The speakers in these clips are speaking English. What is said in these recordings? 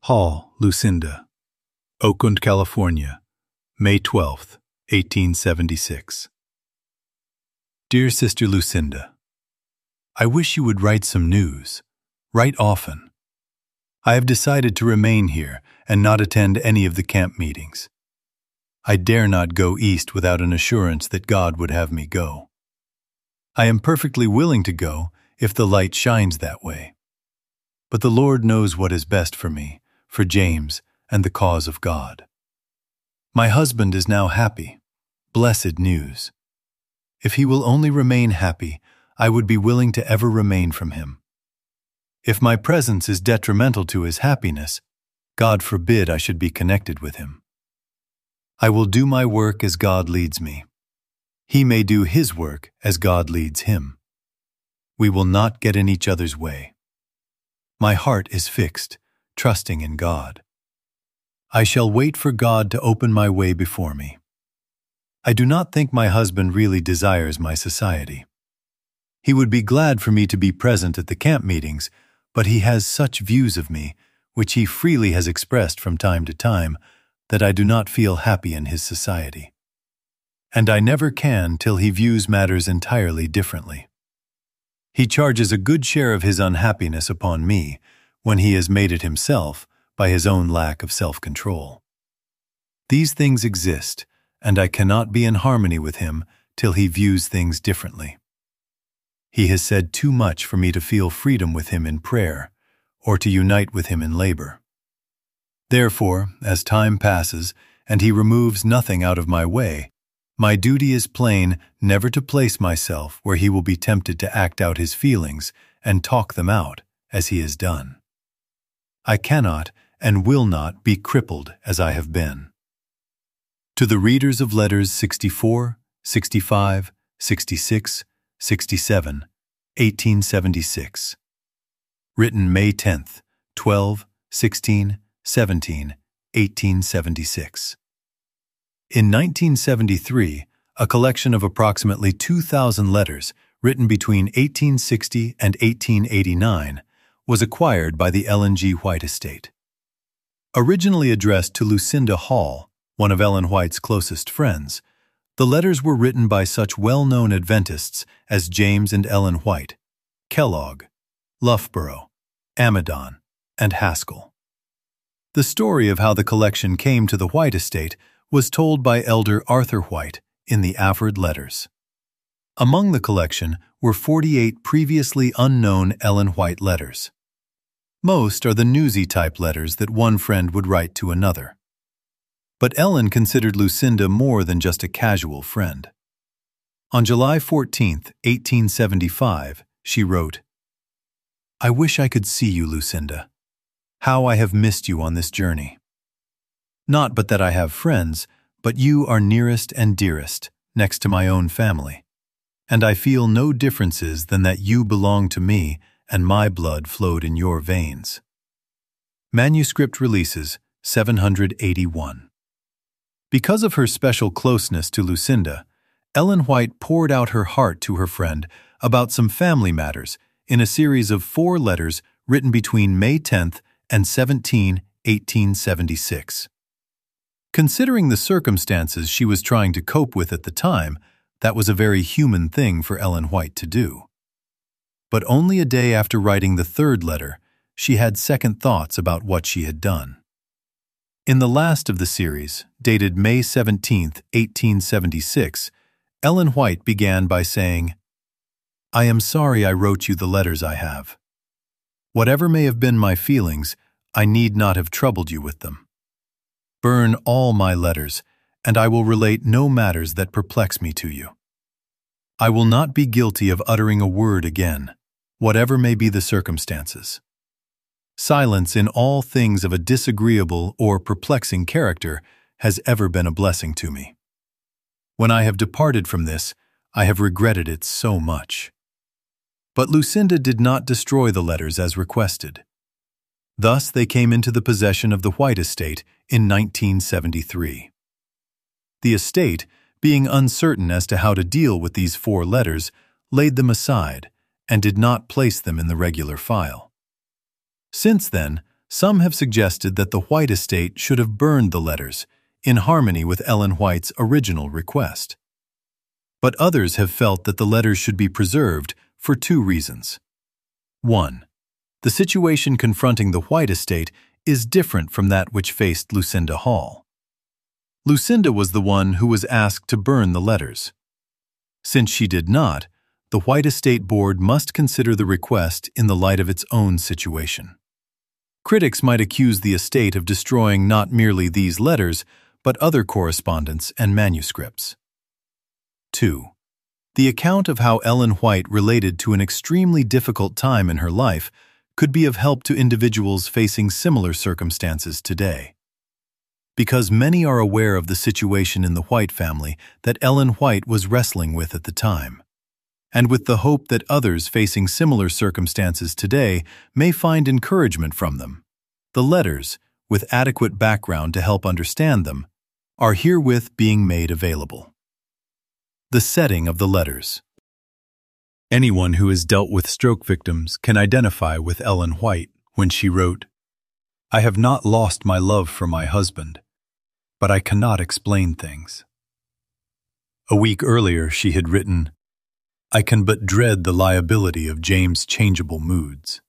Hall, Lucinda. Oakland, California, May 12, 1876. Dear Sister Lucinda, I wish you would write some news. Write often. I have decided to remain here and not attend any of the camp meetings. I dare not go east without an assurance that God would have me go. I am perfectly willing to go if the light shines that way. But the Lord knows what is best for me, for James, and the cause of God. My husband is now happy. Blessed news. If he will only remain happy, I would be willing to ever remain from him. If my presence is detrimental to his happiness, God forbid I should be connected with him. I will do my work as God leads me. He may do his work as God leads him. We will not get in each other's way. My heart is fixed, trusting in God. I shall wait for God to open my way before me. I do not think my husband really desires my society. He would be glad for me to be present at the camp meetings, but he has such views of me, which he freely has expressed from time to time, that I do not feel happy in his society. And I never can till he views matters entirely differently. He charges a good share of his unhappiness upon me, when he has made it himself by his own lack of self-control. These things exist, and I cannot be in harmony with him till he views things differently. He has said too much for me to feel freedom with him in prayer, or to unite with him in labor. Therefore, as time passes, and he removes nothing out of my way, my duty is plain never to place myself where he will be tempted to act out his feelings and talk them out, as he has done. I cannot and will not be crippled as I have been. To the readers of letters 64, 65, 66, 67, 1876. Written May 10th, 12, 16, 17, 1876. In 1973, a collection of approximately 2,000 letters written between 1860 and 1889 was acquired by the Ellen G. White estate. Originally addressed to Lucinda Hall, one of Ellen White's closest friends, the letters were written by such well-known Adventists as James and Ellen White, Kellogg, Loughborough, Amidon, and Haskell. The story of how the collection came to the White estate was told by Elder Arthur White in the Afford Letters. Among the collection were 48 previously unknown Ellen White letters. Most are the newsy-type letters that one friend would write to another. But Ellen considered Lucinda more than just a casual friend. On July 14, 1875, she wrote, "I wish I could see you, Lucinda. How I have missed you on this journey. Not but that I have friends, but you are nearest and dearest, next to my own family, and I feel no differences than that you belong to me and my blood flowed in your veins." Manuscript Releases, 781. Because of her special closeness to Lucinda, Ellen White poured out her heart to her friend about some family matters in a series of 4 letters written between May 10th and 17, 1876. Considering the circumstances she was trying to cope with at the time, that was a very human thing for Ellen White to do. But only a day after writing the 3rd letter, she had second thoughts about what she had done. In the last of the series, dated May 17, 1876, Ellen White began by saying, "I am sorry I wrote you the letters I have. Whatever may have been my feelings, I need not have troubled you with them. Burn all my letters, and I will relate no matters that perplex me to you. I will not be guilty of uttering a word again, whatever may be the circumstances. Silence in all things of a disagreeable or perplexing character has ever been a blessing to me. When I have departed from this, I have regretted it so much." But Lucinda did not destroy the letters as requested. Thus they came into the possession of the White estate in 1973. The estate, being uncertain as to how to deal with these 4 letters, laid them aside and did not place them in the regular file. Since then, some have suggested that the White estate should have burned the letters, in harmony with Ellen White's original request. But others have felt that the letters should be preserved for two reasons. 1. The situation confronting the White estate is different from that which faced Lucinda Hall. Lucinda was the one who was asked to burn the letters. Since she did not, the White Estate Board must consider the request in the light of its own situation. Critics might accuse the estate of destroying not merely these letters, but other correspondence and manuscripts. 2. The account of how Ellen White related to an extremely difficult time in her life could be of help to individuals facing similar circumstances today. Because many are aware of the situation in the White family that Ellen White was wrestling with at the time, and with the hope that others facing similar circumstances today may find encouragement from them, the letters, with adequate background to help understand them, are herewith being made available. The setting of the letters. Anyone who has dealt with stroke victims can identify with Ellen White when she wrote, "I have not lost my love for my husband, but I cannot explain things." A week earlier she had written, "I can but dread the liability of James' changeable moods."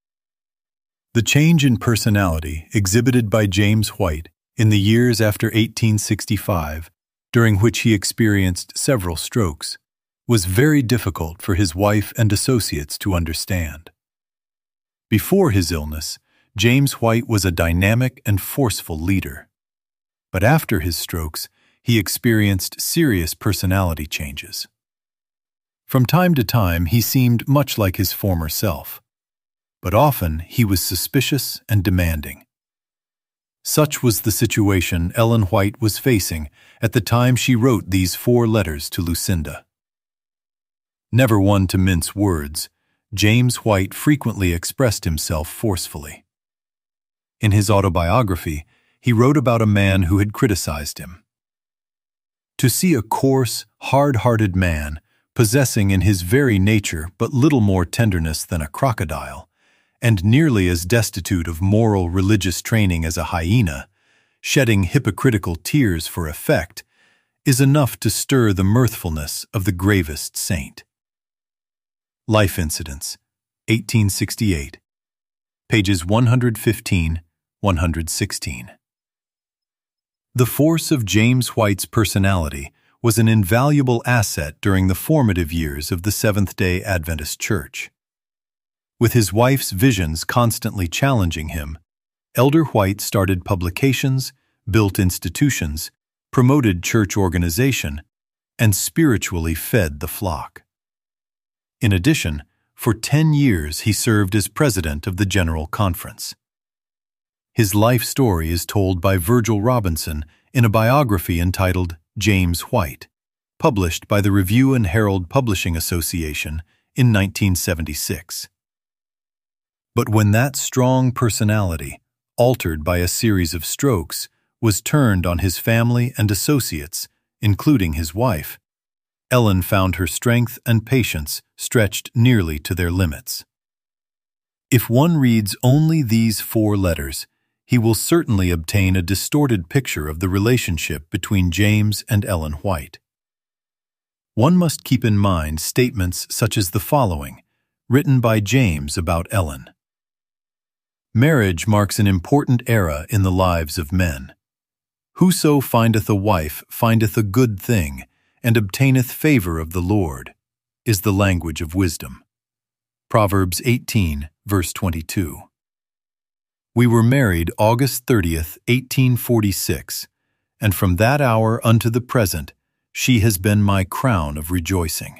The change in personality exhibited by James White in the years after 1865, during which he experienced several strokes, was very difficult for his wife and associates to understand. Before his illness, James White was a dynamic and forceful leader. But after his strokes, he experienced serious personality changes. From time to time, he seemed much like his former self, but often he was suspicious and demanding. Such was the situation Ellen White was facing at the time she wrote these 4 letters to Lucinda. Never one to mince words, James White frequently expressed himself forcefully. In his autobiography, he wrote about a man who had criticized him. To see a coarse, hard-hearted man, possessing in his very nature but little more tenderness than a crocodile, and nearly as destitute of moral religious training as a hyena, shedding hypocritical tears for effect, is enough to stir the mirthfulness of the gravest saint. Life Incidents, 1868, pages 115-116. The force of James White's personality was an invaluable asset during the formative years of the Seventh-day Adventist Church. With his wife's visions constantly challenging him, Elder White started publications, built institutions, promoted church organization, and spiritually fed the flock. In addition, for 10 years he served as president of the General Conference. His life story is told by Virgil Robinson in a biography entitled James White, published by the Review and Herald Publishing Association in 1976. But when that strong personality, altered by a series of strokes, was turned on his family and associates, including his wife, Ellen found her strength and patience stretched nearly to their limits. If one reads only these 4 letters, he will certainly obtain a distorted picture of the relationship between James and Ellen White. One must keep in mind statements such as the following, written by James about Ellen. Marriage marks an important era in the lives of men. Whoso findeth a wife findeth a good thing, and obtaineth favor of the Lord, is the language of wisdom. Proverbs 18, verse 22. We were married August 30th, 1846, and from that hour unto the present, she has been my crown of rejoicing.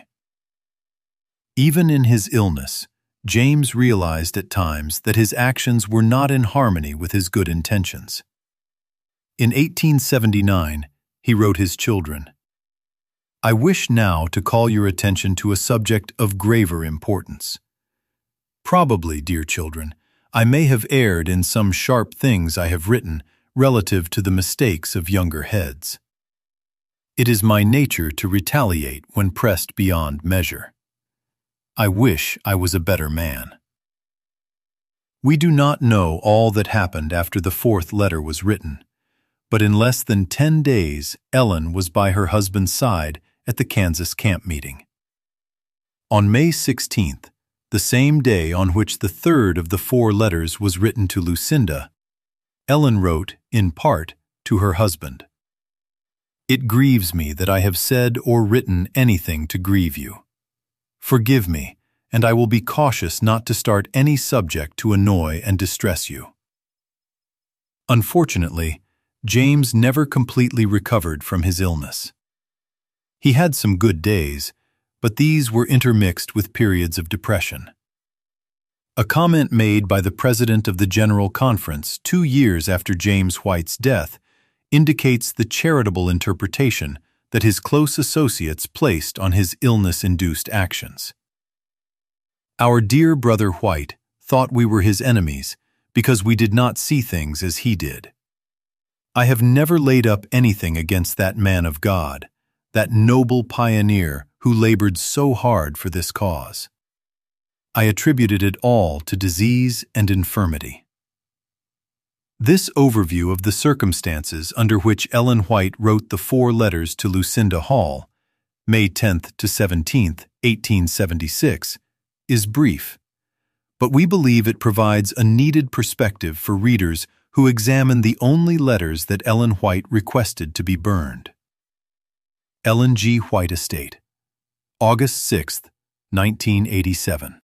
Even in his illness, James realized at times that his actions were not in harmony with his good intentions. In 1879, he wrote his children, "I wish now to call your attention to a subject of graver importance. Probably, dear children, I may have erred in some sharp things I have written relative to the mistakes of younger heads. It is my nature to retaliate when pressed beyond measure. I wish I was a better man." We do not know all that happened after the fourth letter was written, but in less than 10 days, Ellen was by her husband's side at the Kansas camp meeting. On May 16th, the same day on which the third of the 4 letters was written to Lucinda, Ellen wrote, in part, to her husband, "It grieves me that I have said or written anything to grieve you. Forgive me, and I will be cautious not to start any subject to annoy and distress you." Unfortunately, James never completely recovered from his illness. He had some good days, but these were intermixed with periods of depression. A comment made by the President of the General Conference 2 years after James White's death indicates the charitable interpretation that his close associates placed on his illness-induced actions. Our dear brother White thought we were his enemies because we did not see things as he did. I have never laid up anything against that man of God, that noble pioneer who labored so hard for this cause. I attributed it all to disease and infirmity. This overview of the circumstances under which Ellen White wrote the 4 letters to Lucinda Hall, May 10th to 17th, 1876, is brief, but we believe it provides a needed perspective for readers who examine the only letters that Ellen White requested to be burned. Ellen G. White Estate, August 6, 1987.